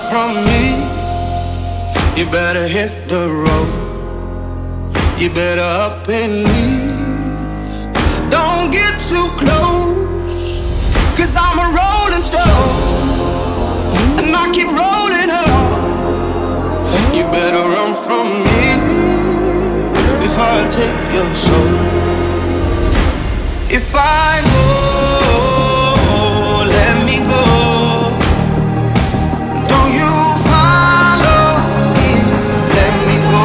from me, you better hit the road. You better up and leave. Don't get too close, 'cause I'm a rolling stone, and I keep rolling up. You better run from me before I take your soul. If I go, let me go. Don't you follow me, let me go.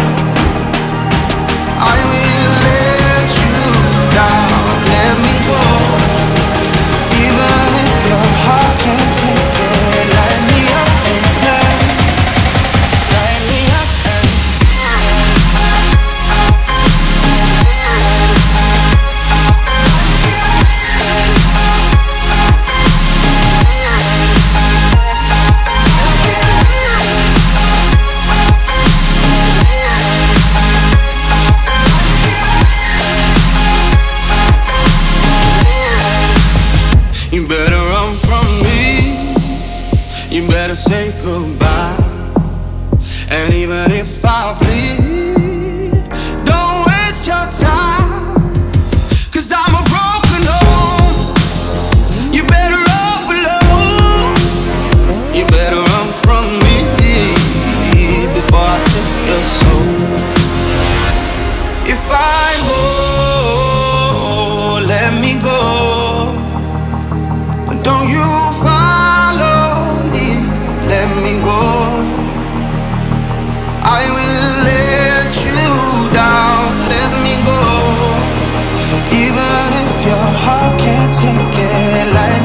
I will let you down, let me go. Even if your heart can't take it, light me up and fly. Light me up and you better run from me, you better say goodbye. And even if I bleed, don't waste your time, 'cause I'm a broken home. You better run alone. You better run from me before I take your soul. If I go, let me go. Don't you follow me, let me go. I will let you down, let me go. Even if your heart can't take it, let